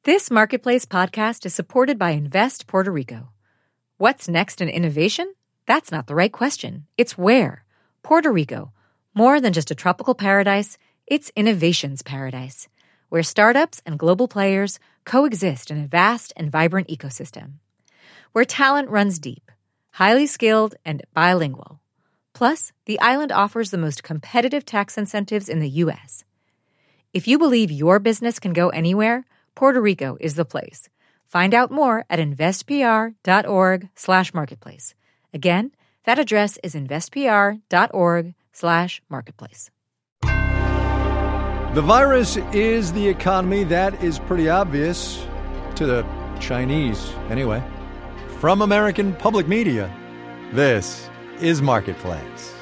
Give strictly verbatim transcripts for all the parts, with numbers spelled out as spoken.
This Marketplace podcast is supported by Invest Puerto Rico. What's next in innovation? That's not the right question. It's where. Puerto Rico. More than just a tropical paradise, it's innovation's paradise, where startups and global players coexist in a vast and vibrant ecosystem. Where talent runs deep, highly skilled, and bilingual. Plus, the island offers the most competitive tax incentives in the U S. If you believe your business can go anywhere, Puerto Rico is the place. Find out more at investpr.org slash marketplace. Again, that address is investpr.org slash marketplace. The virus is the economy. That is pretty obvious to the Chinese, anyway. From American Public Media, this is Marketplace.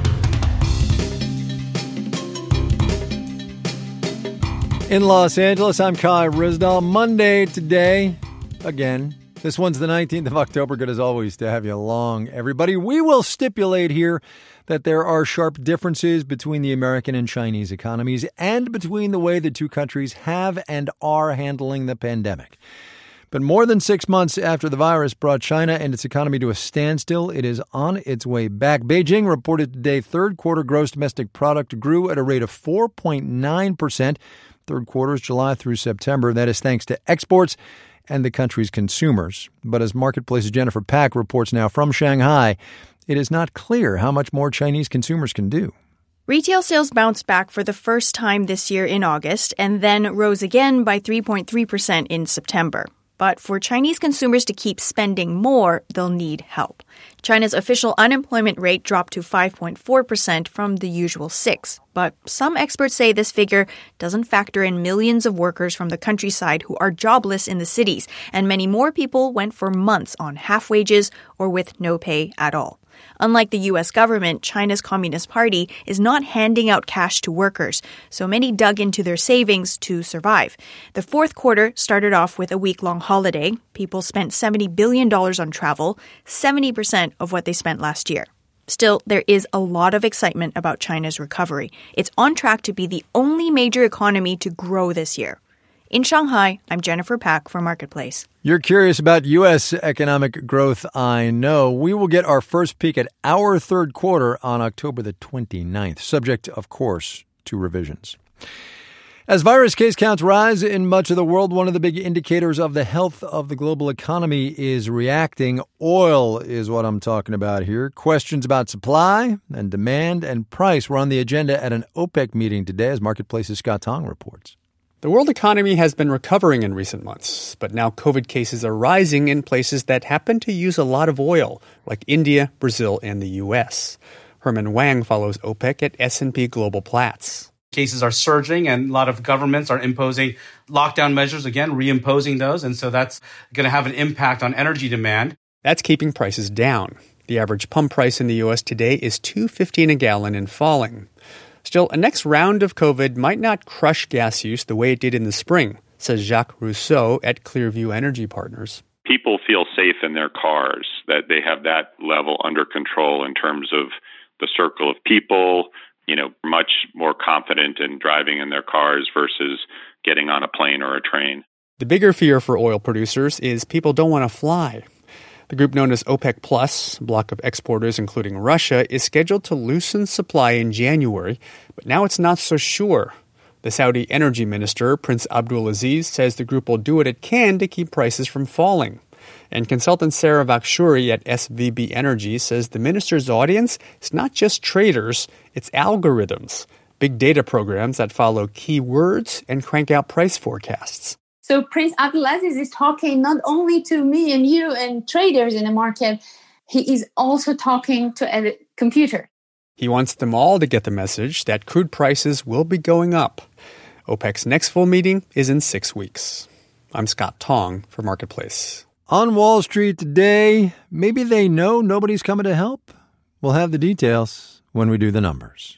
In Los Angeles, I'm Kai Ryssdal. Monday today, again. This one's the nineteenth of October. Good as always to have you along, everybody. We will stipulate here that there are sharp differences between the American and Chinese economies and between the way the two countries have and are handling the pandemic. But more than six months after the virus brought China and its economy to a standstill, it is on its way back. Beijing reported today third quarter gross domestic product grew at a rate of four point nine percent. Third quarter is July through September. That is thanks to exports and the country's consumers. But as Marketplace's Jennifer Pak reports now from Shanghai, it is not clear how much more Chinese consumers can do. Retail sales bounced back for the first time this year in August and then rose again by three point three percent in September. But for Chinese consumers to keep spending more, they'll need help. China's official unemployment rate dropped to five point four percent from the usual six. But some experts say this figure doesn't factor in millions of workers from the countryside who are jobless in the cities, and many more people went for months on half wages or with no pay at all. Unlike the U S government, China's Communist Party is not handing out cash to workers, so many dug into their savings to survive. The fourth quarter started off with a week-long holiday. People spent seventy billion dollars on travel, seventy percent of what they spent last year. Still, there is a lot of excitement about China's recovery. It's on track to be the only major economy to grow this year. In Shanghai, I'm Jennifer Pak for Marketplace. You're curious about U S economic growth, I know. We will get our first peek at our third quarter on October the twenty-ninth, subject, of course, to revisions. As virus case counts rise in much of the world, one of the big indicators of the health of the global economy is reacting. Oil is what I'm talking about here. Questions about supply and demand and price were on the agenda at an OPEC meeting today, as Marketplace's Scott Tong reports. The world economy has been recovering in recent months, but now COVID cases are rising in places that happen to use a lot of oil, like India, Brazil, and the U S. Herman Wang follows OPEC at S and P Global Platts. Cases are surging, and a lot of governments are imposing lockdown measures, again, reimposing those, and so that's going to have an impact on energy demand. That's keeping prices down. The average pump price in the U S today is two dollars and fifteen cents a gallon and falling. Still, a next round of COVID might not crush gas use the way it did in the spring, says Jacques Rousseau at Clearview Energy Partners. People feel safe in their cars, that they have that level under control in terms of the circle of people, you know, much more confident in driving in their cars versus getting on a plane or a train. The bigger fear for oil producers is people don't want to fly. The group known as OPEC Plus, a bloc of exporters including Russia, is scheduled to loosen supply in January, but now it's not so sure. The Saudi energy minister, Prince Abdulaziz, says the group will do what it can to keep prices from falling. And consultant Sarah Vakshuri at S V B Energy says the minister's audience is not just traders, it's algorithms, big data programs that follow keywords and crank out price forecasts. So Prince Abdulaziz is talking not only to me and you and traders in the market, he is also talking to a computer. He wants them all to get the message that crude prices will be going up. OPEC's next full meeting is in six weeks. I'm Scott Tong for Marketplace. On Wall Street today, maybe they know nobody's coming to help. We'll have the details when we do the numbers.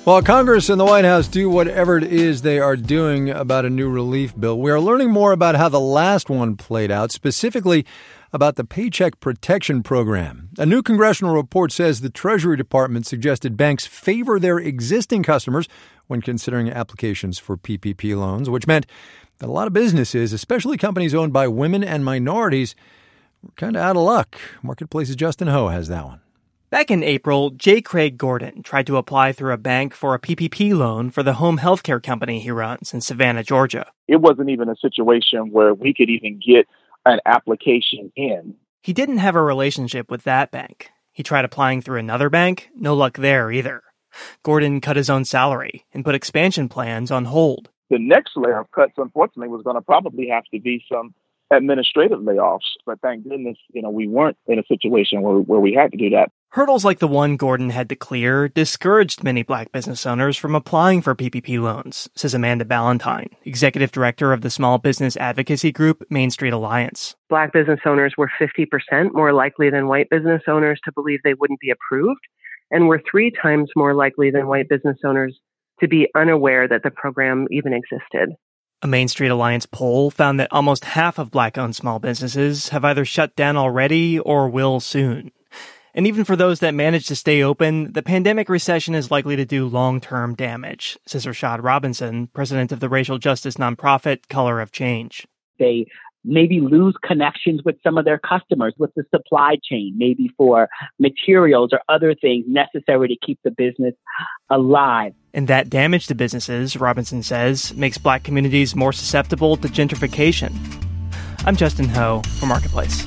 While Congress and the White House do whatever it is they are doing about a new relief bill, we are learning more about how the last one played out, specifically about the Paycheck Protection Program. A new congressional report says the Treasury Department suggested banks favor their existing customers when considering applications for P P P loans, which meant that a lot of businesses, especially companies owned by women and minorities, were kind of out of luck. Marketplace's Justin Ho has that one. Back in April, J. Craig Gordon tried to apply through a bank for a P P P loan for the home healthcare company he runs in Savannah, Georgia. It wasn't even a situation where we could even get an application in. He didn't have a relationship with that bank. He tried applying through another bank, no luck there either. Gordon cut his own salary and put expansion plans on hold. The next layer of cuts, unfortunately, was going to probably have to be some administrative layoffs. But thank goodness, you know, we weren't in a situation where, where we had to do that. Hurdles like the one Gordon had to clear discouraged many black business owners from applying for P P P loans, says Amanda Ballantyne, executive director of the small business advocacy group Main Street Alliance. Black business owners were fifty percent more likely than white business owners to believe they wouldn't be approved, and were three times more likely than white business owners to be unaware that the program even existed. A Main Street Alliance poll found that almost half of black-owned small businesses have either shut down already or will soon. And even for those that manage to stay open, the pandemic recession is likely to do long-term damage, says Rashad Robinson, president of the racial justice nonprofit Color of Change. They maybe lose connections with some of their customers, with the supply chain, maybe for materials or other things necessary to keep the business alive. And that damage to businesses, Robinson says, makes black communities more susceptible to gentrification. I'm Justin Ho for Marketplace.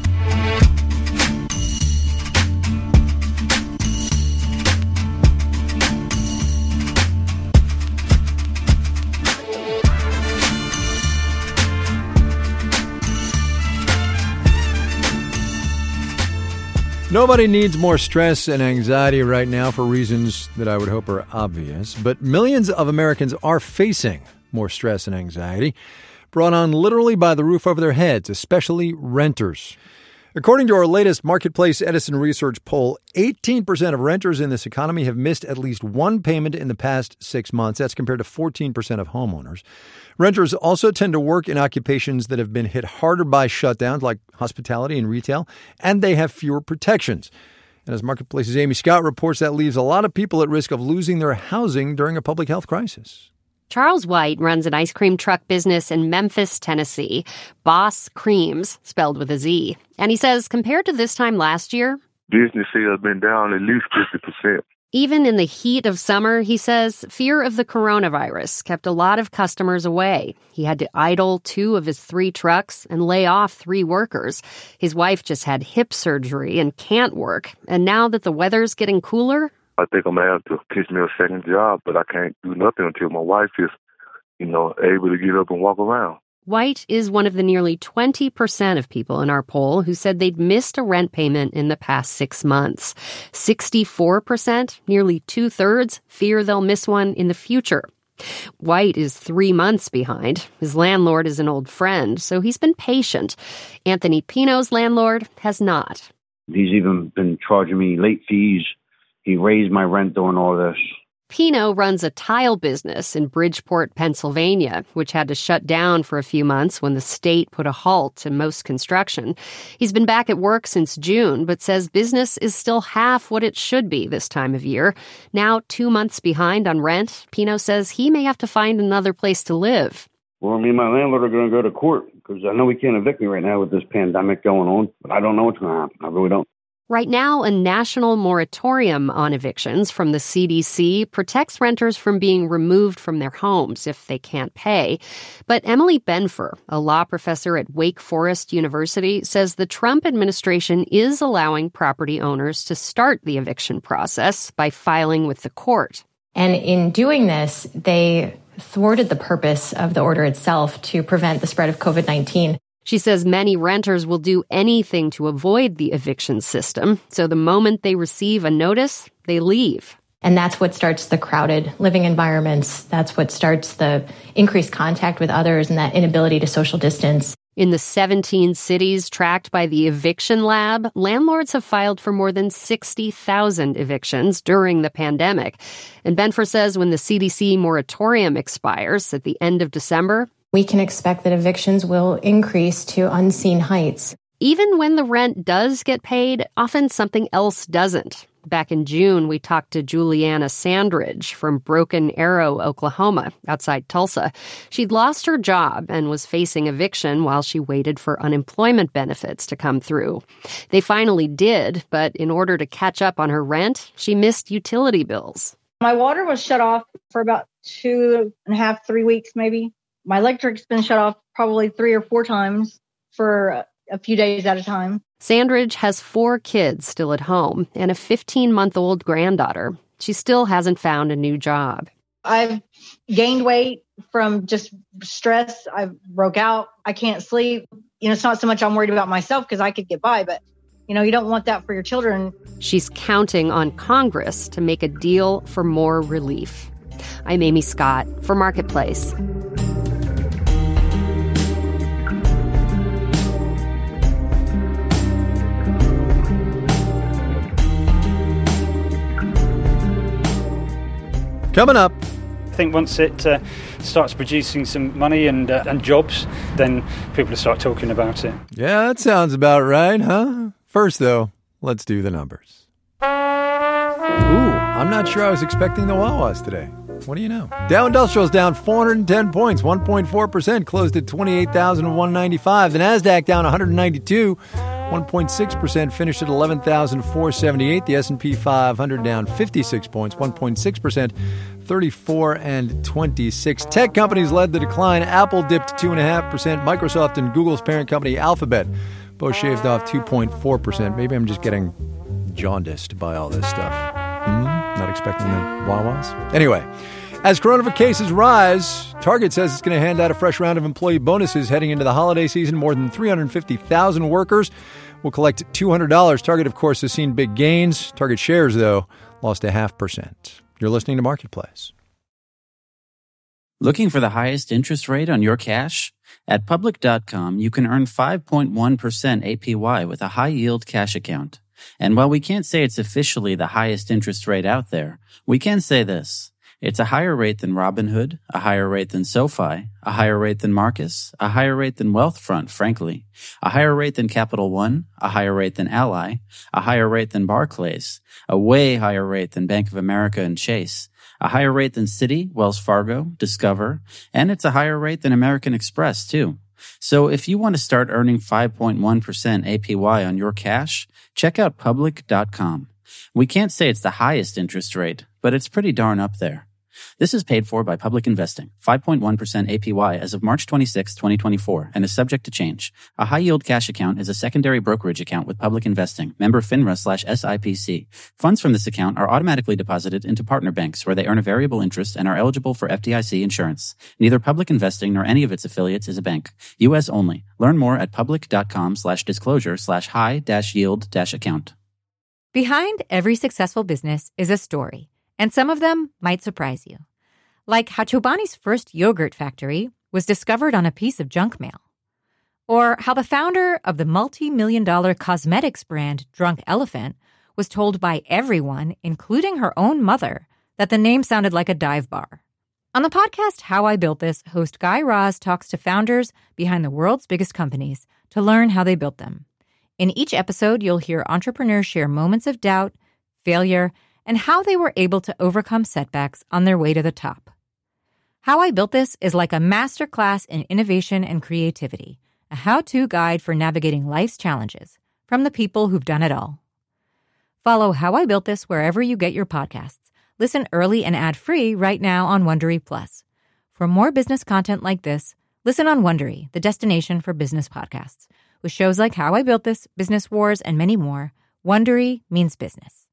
Nobody needs more stress and anxiety right now for reasons that I would hope are obvious, but millions of Americans are facing more stress and anxiety, brought on literally by the roof over their heads, especially renters. According to our latest Marketplace Edison Research poll, eighteen percent of renters in this economy have missed at least one payment in the past six months. That's compared to fourteen percent of homeowners. Renters also tend to work in occupations that have been hit harder by shutdowns, like hospitality and retail, and they have fewer protections. And as Marketplace's Amy Scott reports, that leaves a lot of people at risk of losing their housing during a public health crisis. Charles White runs an ice cream truck business in Memphis, Tennessee, Boss Creams, spelled with a Z. And he says compared to this time last year, business sales have been down at least fifty percent. Even in the heat of summer, he says, fear of the coronavirus kept a lot of customers away. He had to idle two of his three trucks and lay off three workers. His wife just had hip surgery and can't work. And now that the weather's getting cooler, I think I'm going to have to pitch me a second job, but I can't do nothing until my wife is, you know, able to get up and walk around. White is one of the nearly twenty percent of people in our poll who said they'd missed a rent payment in the past six months. sixty-four percent, nearly two-thirds, fear they'll miss one in the future. White is three months behind. His landlord is an old friend, so he's been patient. Anthony Pino's landlord has not. He's even been charging me late fees. He raised my rent during all this. Pino runs a tile business in Bridgeport, Pennsylvania, which had to shut down for a few months when the state put a halt to most construction. He's been back at work since June, but says business is still half what it should be this time of year. Now two months behind on rent, Pino says he may have to find another place to live. Well, me and my landlord are going to go to court because I know we can't evict me right now with this pandemic going on, but I don't know what's going to happen. I really don't. Right now, a national moratorium on evictions from the C D C protects renters from being removed from their homes if they can't pay. But Emily Benfer, a law professor at Wake Forest University, says the Trump administration is allowing property owners to start the eviction process by filing with the court. And in doing this, they thwarted the purpose of the order itself to prevent the spread of covid nineteen. She says many renters will do anything to avoid the eviction system, so the moment they receive a notice, they leave. And that's what starts the crowded living environments. That's what starts the increased contact with others and that inability to social distance. In the seventeen cities tracked by the Eviction Lab, landlords have filed for more than sixty thousand evictions during the pandemic. And Benfer says when the C D C moratorium expires at the end of December, we can expect that evictions will increase to unseen heights. Even when the rent does get paid, often something else doesn't. Back in June, we talked to Juliana Sandridge from Broken Arrow, Oklahoma, outside Tulsa. She'd lost her job and was facing eviction while she waited for unemployment benefits to come through. They finally did, but in order to catch up on her rent, she missed utility bills. My water was shut off for about two and a half, three weeks maybe. My electric's been shut off probably three or four times for a few days at a time. Sandridge has four kids still at home and a fifteen-month-old granddaughter. She still hasn't found a new job. I've gained weight from just stress. I broke out. I can't sleep. You know, it's not so much I'm worried about myself because I could get by, but, you know, you don't want that for your children. She's counting on Congress to make a deal for more relief. I'm Amy Scott for Marketplace. Coming up. I think once it uh, starts producing some money and uh, and jobs, then people will start talking about it. Yeah, that sounds about right, huh? First, though, let's do the numbers. Ooh, I'm not sure I was expecting the Wawas today. What do you know? Dow Industrial's down four hundred ten points, one point four percent, closed at twenty-eight thousand one hundred ninety-five. The Nasdaq down one hundred ninety-two, one point six percent, finished at eleven thousand four hundred seventy-eight. The S and P five hundred down fifty-six points, one point six percent, thirty-four and twenty-six. Tech companies led the decline. Apple dipped two point five percent. Microsoft and Google's parent company Alphabet both shaved off two point four percent. Maybe I'm just getting jaundiced by all this stuff. Hmm? Not expecting the Wawas? Anyway, as coronavirus cases rise, Target says it's going to hand out a fresh round of employee bonuses heading into the holiday season. More than three hundred fifty thousand workers will collect two hundred dollars. Target, of course, has seen big gains. Target shares, though, lost a half percent. You're listening to Marketplace. Looking for the highest interest rate on your cash? At Public dot com, you can earn five point one percent A P Y with a high-yield cash account. And while we can't say it's officially the highest interest rate out there, we can say this. It's a higher rate than Robinhood, a higher rate than SoFi, a higher rate than Marcus, a higher rate than Wealthfront, frankly, a higher rate than Capital One, a higher rate than Ally, a higher rate than Barclays, a way higher rate than Bank of America and Chase, a higher rate than Citi, Wells Fargo, Discover, and it's a higher rate than American Express, too. So if you want to start earning five point one percent A P Y on your cash, check out Public dot com. We can't say it's the highest interest rate, but it's pretty darn up there. This is paid for by Public Investing, five point one percent A P Y as of March twenty-sixth, twenty twenty-four, and is subject to change. A high-yield cash account is a secondary brokerage account with Public Investing, member FINRA slash S I P C. Funds from this account are automatically deposited into partner banks where they earn a variable interest and are eligible for F D I C insurance. Neither Public Investing nor any of its affiliates is a bank. U S only. Learn more at public.com slash disclosure slash high dash yield dash account. Behind every successful business is a story, and some of them might surprise you. Like how Chobani's first yogurt factory was discovered on a piece of junk mail. Or how the founder of the multi-million dollar cosmetics brand Drunk Elephant was told by everyone, including her own mother, that the name sounded like a dive bar. On the podcast How I Built This, host Guy Raz talks to founders behind the world's biggest companies to learn how they built them. In each episode, you'll hear entrepreneurs share moments of doubt, failure, and how they were able to overcome setbacks on their way to the top. How I Built This is like a masterclass in innovation and creativity, a how-to guide for navigating life's challenges from the people who've done it all. Follow How I Built This wherever you get your podcasts. Listen early and ad-free right now on Wondery Plus. For more business content like this, listen on Wondery, the destination for business podcasts. With shows like How I Built This, Business Wars, and many more, Wondery means business.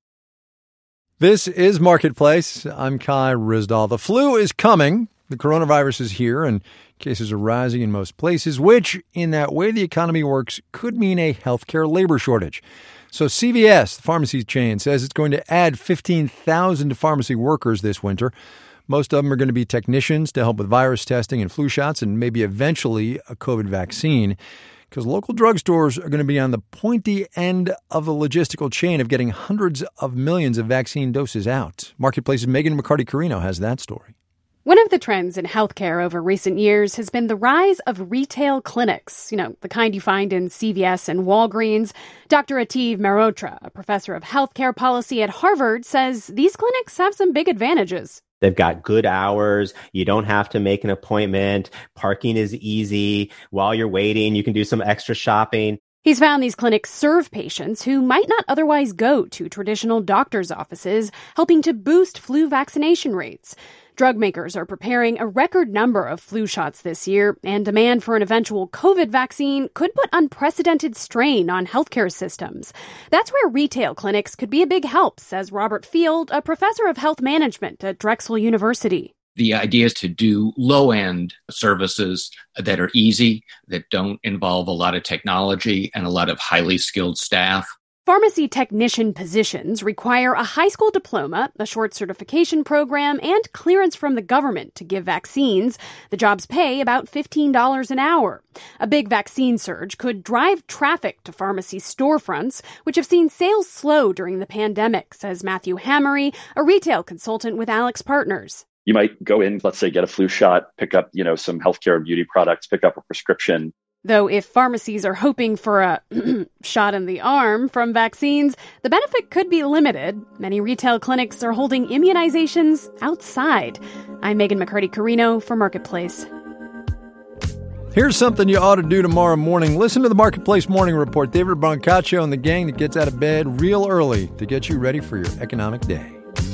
This is Marketplace. I'm Kai Ryssdal. The flu is coming. The coronavirus is here, and cases are rising in most places, which, in that way the economy works, could mean a healthcare labor shortage. So C V S, the pharmacy chain, says it's going to add fifteen thousand pharmacy workers this winter. Most of them are going to be technicians to help with virus testing and flu shots and maybe eventually a COVID vaccine, because local drugstores are going to be on the pointy end of the logistical chain of getting hundreds of millions of vaccine doses out. Marketplace's Megan McCarty-Carino has that story. One of the trends in healthcare over recent years has been the rise of retail clinics, you know, the kind you find in C V S and Walgreens. Doctor Ativ Mehrotra, a professor of healthcare policy at Harvard, says these clinics have some big advantages. They've got good hours. You don't have to make an appointment. Parking is easy. While you're waiting, you can do some extra shopping. He's found these clinics serve patients who might not otherwise go to traditional doctor's offices, helping to boost flu vaccination rates. Drug makers are preparing a record number of flu shots this year, and demand for an eventual COVID vaccine could put unprecedented strain on healthcare systems. That's where retail clinics could be a big help, says Robert Field, a professor of health management at Drexel University. The idea is to do low-end services that are easy, that don't involve a lot of technology and a lot of highly skilled staff. Pharmacy technician positions require a high school diploma, a short certification program, and clearance from the government to give vaccines. The jobs pay about fifteen dollars an hour. A big vaccine surge could drive traffic to pharmacy storefronts, which have seen sales slow during the pandemic, says Matthew Hammery, a retail consultant with Alex Partners. You might go in, let's say, get a flu shot, pick up, you know, some healthcare and beauty products, pick up a prescription. Though if pharmacies are hoping for a shot in the arm from vaccines, the benefit could be limited. Many retail clinics are holding immunizations outside. I'm Megan McCarty-Carino for Marketplace. Here's something you ought to do tomorrow morning. Listen to the Marketplace Morning Report. David Brancaccio and the gang that gets out of bed real early to get you ready for your economic day.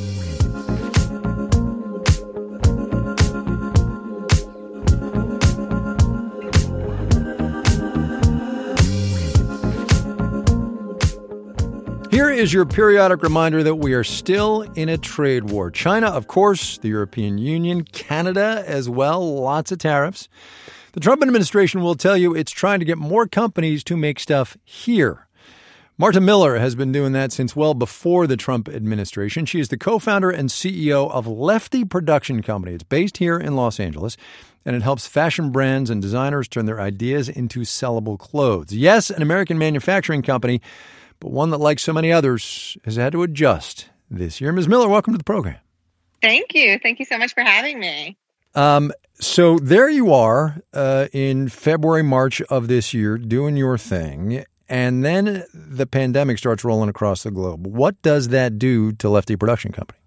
Here is your periodic reminder that we are still in a trade war. China, of course, the European Union, Canada as well, lots of tariffs. The Trump administration will tell you it's trying to get more companies to make stuff here. Marta Miller has been doing that since well before the Trump administration. She is the co-founder and C E O of Lefty Production Company. It's based here in Los Angeles, and it helps fashion brands and designers turn their ideas into sellable clothes. Yes, an American manufacturing company, but one that, like so many others, has had to adjust this year. Miz Miller, welcome to the program. Thank you. Thank you so much for having me. Um, so there you are uh, in February, March of this year doing your thing, and then the pandemic starts rolling across the globe. What does that do to Lefty Production Company?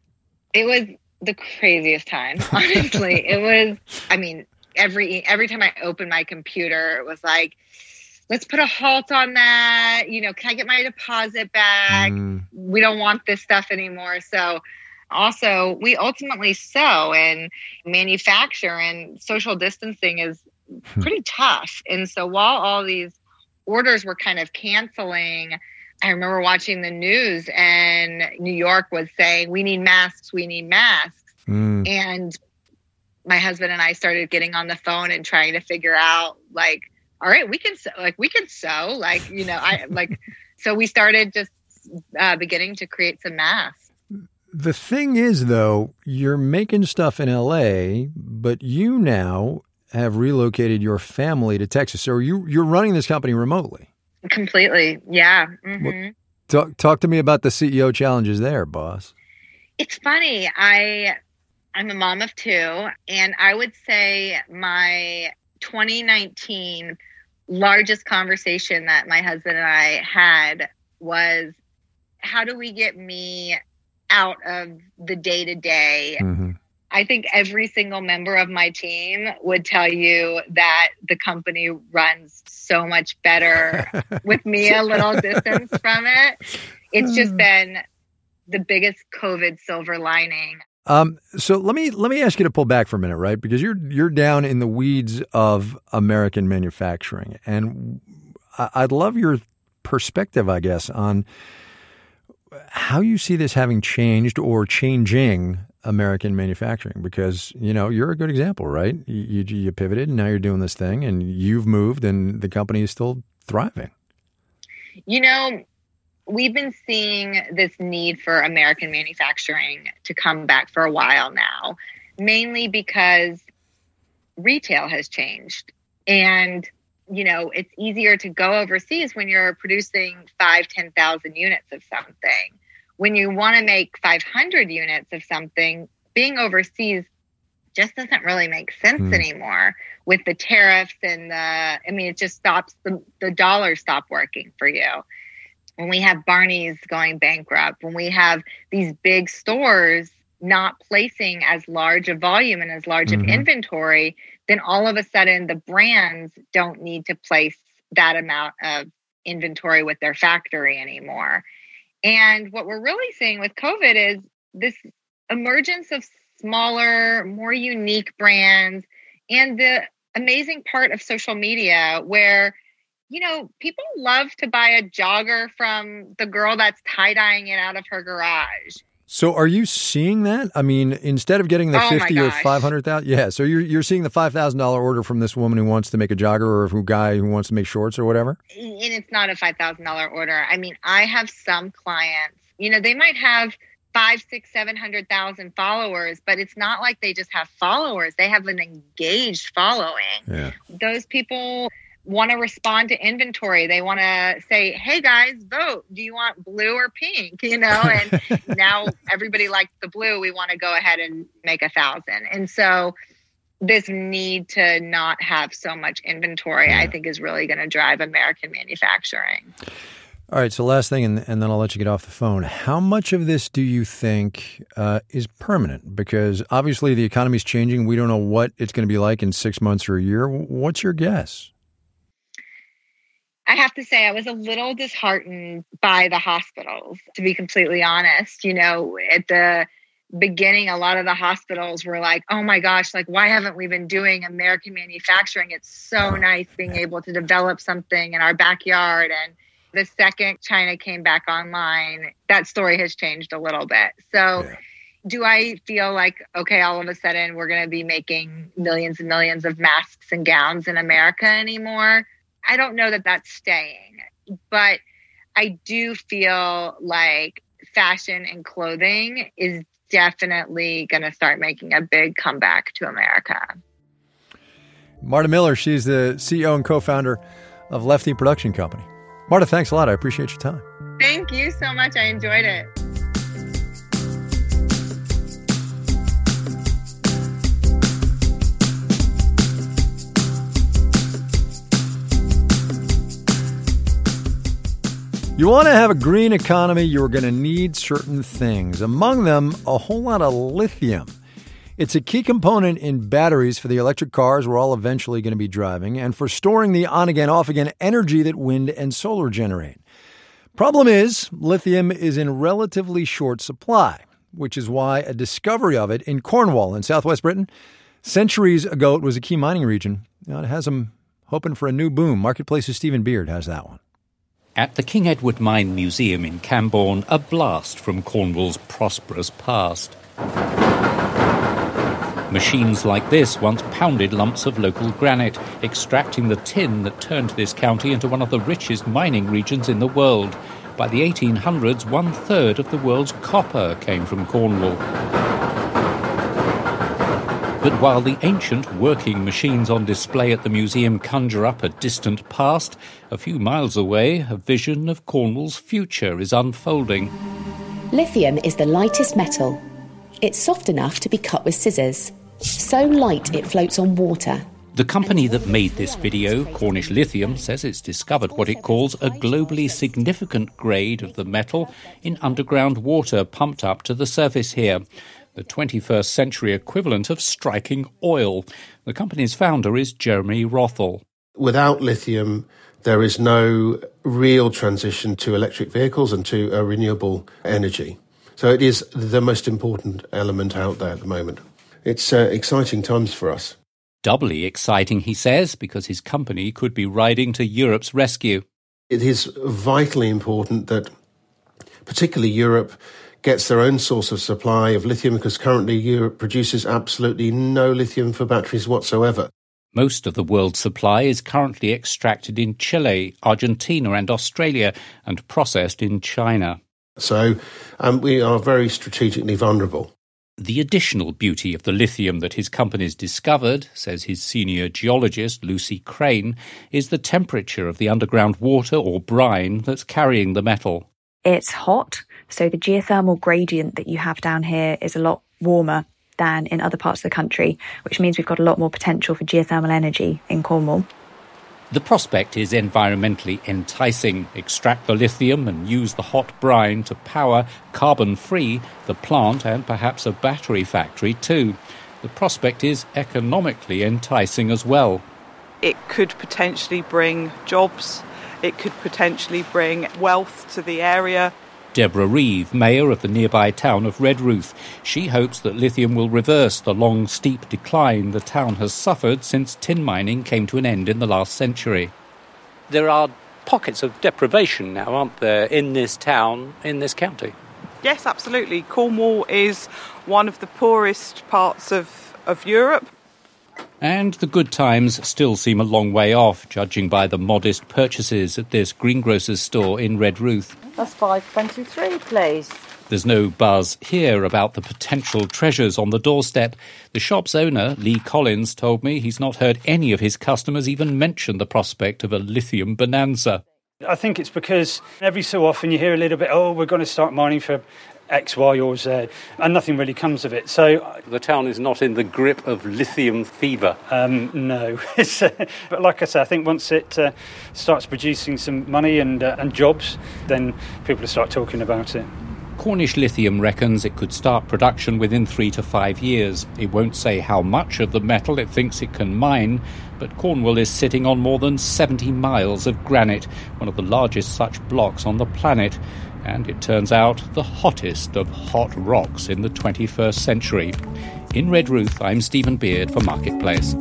It was the craziest time, honestly. It was, I mean, every every time I opened my computer, it was like, let's put a halt on that. You know, can I get my deposit back? Mm. We don't want this stuff anymore. So also, we ultimately sew and manufacture, and social distancing is pretty tough. And so while all these orders were kind of canceling, I remember watching the news and New York was saying, we need masks, we need masks. Mm. And my husband and I started getting on the phone and trying to figure out, like, all right, we can sew, like, we can sew, like, you know, I like, so we started just uh, beginning to create some masks. The thing is, though, you're making stuff in L A, but you now have relocated your family to Texas. So you, you're running this company remotely. Completely. Yeah. Mm-hmm. Well, talk, talk to me about the C E O challenges there, boss. It's funny. I, I'm a mom of two, and I would say my twenty nineteen largest conversation that my husband and I had was, how do we get me out of the day-to-day? Mm-hmm. I think every single member of my team would tell you that the company runs so much better with me a little distance from it. It's just been the biggest COVID silver lining. Um, so let me let me ask you to pull back for a minute, right? Because you're you're down in the weeds of American manufacturing, and I'd love your perspective, I guess, on how you see this having changed or changing American manufacturing. Because, you know, you're a good example, right? You, you, you pivoted, and now you're doing this thing, and you've moved, and the company is still thriving. You know, we've been seeing this need for American manufacturing to come back for a while now, mainly because retail has changed. And, you know, it's easier to go overseas when you're producing five, ten thousand units of something. When you want to make five hundred units of something, being overseas just doesn't really make sense mm. anymore with the tariffs and the, I mean, it just stops, the, the dollars stop working for you. When we have Barney's going bankrupt, when we have these big stores not placing as large a volume and as large mm-hmm. of inventory, then all of a sudden the brands don't need to place that amount of inventory with their factory anymore. And what we're really seeing with COVID is this emergence of smaller, more unique brands, and the amazing part of social media where, you know, people love to buy a jogger from the girl that's tie-dyeing it out of her garage. So are you seeing that? I mean, instead of getting the oh fifty or five hundred thousand, yeah. So you're you're seeing the five thousand dollar order from this woman who wants to make a jogger, or who guy who wants to make shorts or whatever. And it's not a five thousand dollar order. I mean, I have some clients. You know, they might have five, six, seven hundred thousand followers, but it's not like they just have followers. They have an engaged following. Yeah. Those people want to respond to inventory. They want to say, hey guys, vote. Do you want blue or pink? You know, and now everybody likes the blue. We want to go ahead and make a thousand. And so this need to not have so much inventory, yeah. I think is really going to drive American manufacturing. All right. So last thing, and, and then I'll let you get off the phone. How much of this do you think uh, is permanent? Because obviously the economy is changing. We don't know what it's going to be like in six months or a year. What's your guess? I have to say I was a little disheartened by the hospitals, to be completely honest. You know, at the beginning, a lot of the hospitals were like, oh my gosh, like, why haven't we been doing American manufacturing? It's so nice being able to develop something in our backyard. And the second China came back online, that story has changed a little bit. So yeah. Do I feel like, okay, all of a sudden we're going to be making millions and millions of masks and gowns in America anymore? I don't know that that's staying, but I do feel like fashion and clothing is definitely going to start making a big comeback to America. Marta Miller, she's the C E O and co-founder of Lefty Production Company. Marta, thanks a lot. I appreciate your time. Thank you so much. I enjoyed it. You want to have a green economy, you're going to need certain things. Among them, a whole lot of lithium. It's a key component in batteries for the electric cars we're all eventually going to be driving, and for storing the on-again, off-again energy that wind and solar generate. Problem is, lithium is in relatively short supply, which is why a discovery of it in Cornwall in southwest Britain, centuries ago it was a key mining region. You know, it has them hoping for a new boom. Marketplace's Stephen Beard has that one. At the King Edward Mine Museum in Camborne, a blast from Cornwall's prosperous past. Machines like this once pounded lumps of local granite, extracting the tin that turned this county into one of the richest mining regions in the world. By the eighteen hundreds, one-third of the world's copper came from Cornwall. But while the ancient working machines on display at the museum conjure up a distant past, a few miles away, a vision of Cornwall's future is unfolding. Lithium is the lightest metal. It's soft enough to be cut with scissors. So light it floats on water. The company that made this video, Cornish Lithium, says it's discovered what it calls a globally significant grade of the metal in underground water pumped up to the surface here. The twenty-first century equivalent of striking oil. The company's founder is Jeremy Rothel. Without lithium, there is no real transition to electric vehicles and to a renewable energy. So it is the most important element out there at the moment. It's uh, exciting times for us. Doubly exciting, he says, because his company could be riding to Europe's rescue. It is vitally important that particularly Europe gets their own source of supply of lithium, because currently Europe produces absolutely no lithium for batteries whatsoever. Most of the world's supply is currently extracted in Chile, Argentina and Australia and processed in China. So um, we are very strategically vulnerable. The additional beauty of the lithium that his company's discovered, says his senior geologist Lucy Crane, is the temperature of the underground water or brine that's carrying the metal. It's hot, so the geothermal gradient that you have down here is a lot warmer than in other parts of the country, which means we've got a lot more potential for geothermal energy in Cornwall. The prospect is environmentally enticing. Extract the lithium and use the hot brine to power, carbon-free, the plant and perhaps a battery factory too. The prospect is economically enticing as well. It could potentially bring jobs. It could potentially bring wealth to the area. Deborah Reeve, mayor of the nearby town of Redruth. She hopes that lithium will reverse the long, steep decline the town has suffered since tin mining came to an end in the last century. There are pockets of deprivation now, aren't there, in this town, in this county? Yes, absolutely. Cornwall is one of the poorest parts of, of Europe. And the good times still seem a long way off, judging by the modest purchases at this greengrocer's store in Redruth. That's five twenty-three, please. There's no buzz here about the potential treasures on the doorstep. The shop's owner, Lee Collins, told me he's not heard any of his customers even mention the prospect of a lithium bonanza. I think it's because every so often you hear a little bit, oh, we're going to start mining for X, Y or Z, and nothing really comes of it. So the town is not in the grip of lithium fever. Um, no. But like I say, I think once it uh, starts producing some money and, uh, and jobs, then people will start talking about it. Cornish Lithium reckons it could start production within three to five years. It won't say how much of the metal it thinks it can mine, but Cornwall is sitting on more than seventy miles of granite, one of the largest such blocks on the planet. And it turns out the hottest of hot rocks in the twenty-first century. In Redruth, I'm Stephen Beard for Marketplace.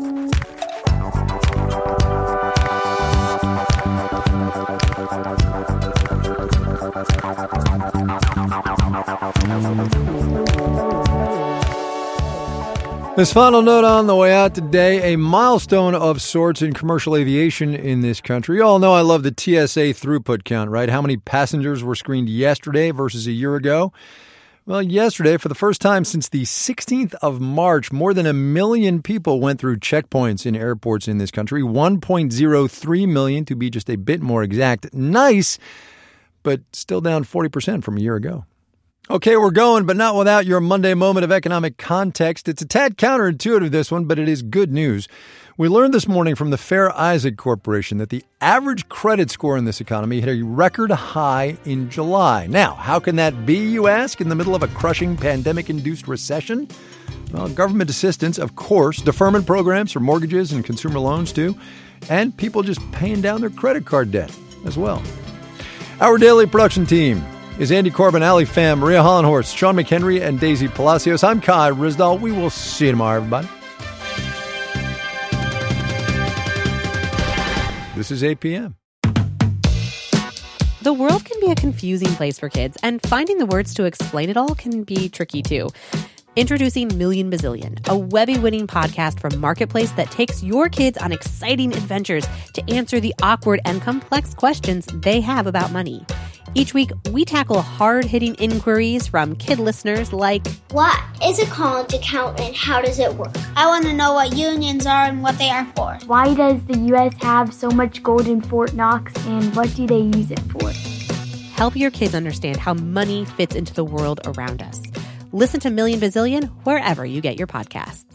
This final note on the way out today, a milestone of sorts in commercial aviation in this country. You all know I love the T S A throughput count, right? How many passengers were screened yesterday versus a year ago? Well, yesterday, for the first time since the sixteenth of March, more than a million people went through checkpoints in airports in this country. one point oh three million to be just a bit more exact. Nice, but still down forty percent from a year ago. Okay, we're going, but not without your Monday moment of economic context. It's a tad counterintuitive, this one, but it is good news. We learned this morning from the Fair Isaac Corporation that the average credit score in this economy hit a record high in July. Now, how can that be, you ask, in the middle of a crushing pandemic-induced recession? Well, government assistance, of course, deferment programs for mortgages and consumer loans, too, and people just paying down their credit card debt as well. Our daily production team is Andy Corbin, Ali Pham, Maria Hollenhorst, Sean McHenry, and Daisy Palacios. I'm Kai Ryssdal. We will see you tomorrow, everybody. This is eight p.m. The world can be a confusing place for kids, and finding the words to explain it all can be tricky, too. Introducing Million Bazillion, a Webby-winning podcast from Marketplace that takes your kids on exciting adventures to answer the awkward and complex questions they have about money. Each week, we tackle hard-hitting inquiries from kid listeners like, what is a college account and how does it work? I want to know what unions are and what they are for. Why does the U S have so much gold in Fort Knox and what do they use it for? Help your kids understand how money fits into the world around us. Listen to Million Bazillion wherever you get your podcasts.